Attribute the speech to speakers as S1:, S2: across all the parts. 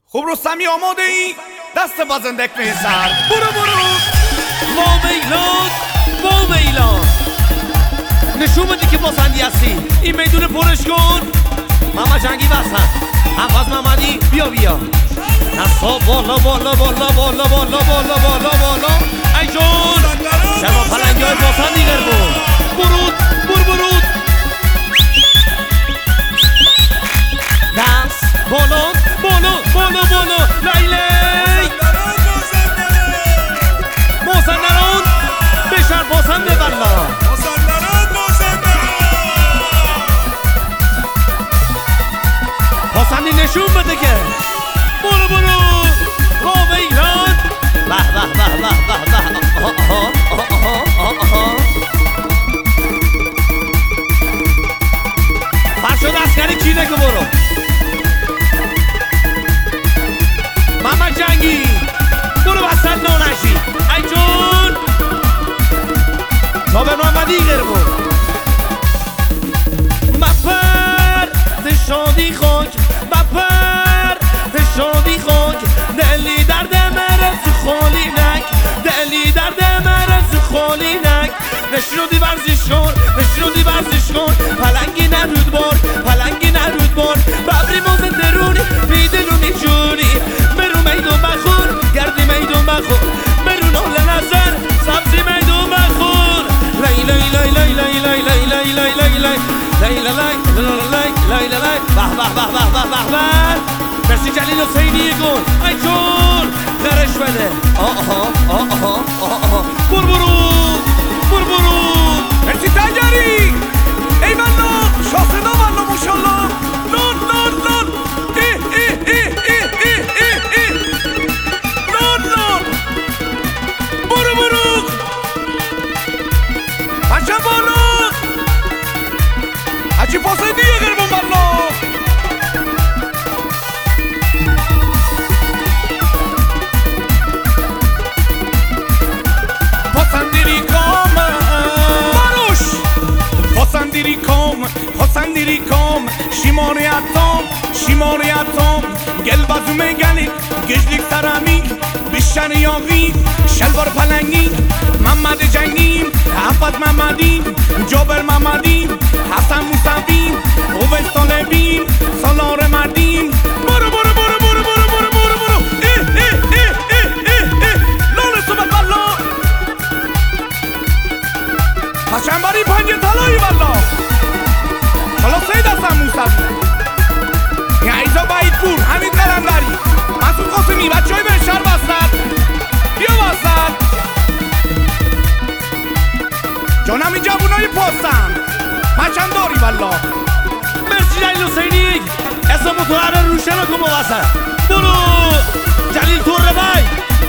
S1: خب رستمی آماده ای؟ دست بازندک میسر برو
S2: با میلاد نشون بدی که باسندی هستی. این میدون پرش کن. محمد جنگی وسط، حفظ محمدی بیا دستا بالا ای جون شما پلنگی های باسندی گربون برود دست بالا لیلی مازندران بشر باسنده والله باسندی نشون بده که برو با میلاد فرشاد اسکری کینه که برو محمد جنگی برو وسط نانشی ای جون جابر محمدی گربون مپر شادی خاک مپر شادی خاک دلی درد مرز خالی نک دلی درد مرز خالی نک نشنودی ورزش کن پلنگی نرود بار ببری موزه درونی میدلونی جونی برو میدون بخور گردی میدون بخور برو نال نظر سبزی میدون بخور به مرسی جلیل حسینی گل ای جون غرش بده برو
S1: مرسی تنگری ای والله شاسنا والله ماشالله لون برو بچه بالا هچی پاسه دیگه گربون والله پاسندیری کام شیماری اتام گل بازومه گلی گجلیک سرامی بیشتر یاقی شلوار پلنگی محمد جنگی حفظ محمدی جابر محمدی حسن موسوی اویس طالبی سالار مردی برو لال صبح والله پشنبری پنجه طلایی والله حالا سه دستم موسوی این عیزا باید پور همین قلم داری مسعود قاسمی بچه های بهشهر وسط بیا وسط جانم این جوونای پاستم مچن داری والله
S2: مرسی جلیل حسینی اسم متوهر روشن کن با وسط برو جلیل توره بای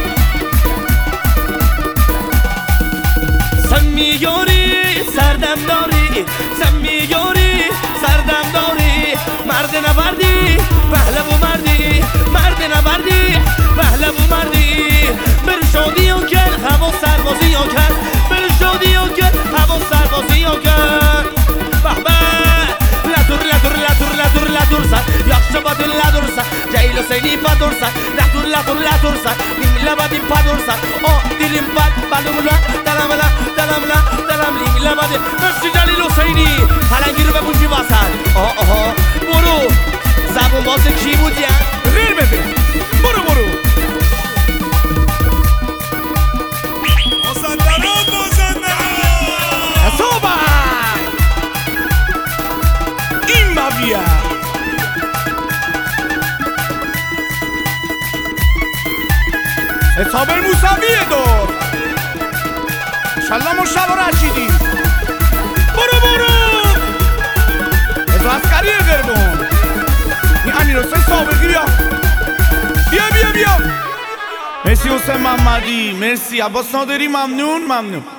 S2: سمیاری سردم داری مرد نبردی پهلو مردی بر شادی و کن هوا سربازی و کن لدرسا yaxşı badın ladursa Ceylo seni padursa Latursa Limla badin padursa O dilim balumla Dalamla Limla badin Messi Celil Hüseyni Halangir ve bunci basar Boru Zabun bazı ki bu diye
S1: Ver bebe Boru Soba İmma via حسابر موسویه دور انشالله مشتبه رشیدی برو ازو اسکریه گربون این امیر حسین سابقی بیا مرسی حسین محمدی مرسی عباس نادری ممنون